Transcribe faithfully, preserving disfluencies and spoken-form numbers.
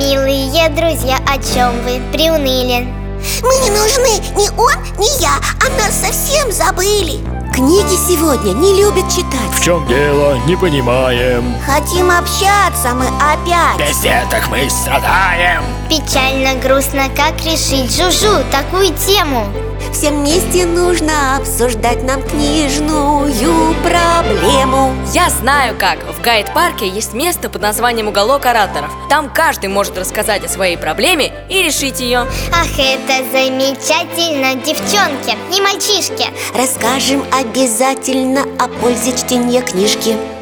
милые друзья, о чем вы приуныли? Мы не нужны, ни он, ни я, а нас совсем забыли. Книги сегодня не любят читать. В чем дело, не понимаем. Хотим общаться мы опять. Без деток мы страдаем. Печально, грустно, как решить, Жужу, такую тему? Всем вместе нужно обсуждать нам книжную проблему. Я знаю как. В гайд-парке есть место под названием «Уголок ораторов». Там каждый может рассказать о своей проблеме и решить ее. Ах, это замечательно, девчонки и мальчишки. Расскажем обязательно о пользе чтения книжки.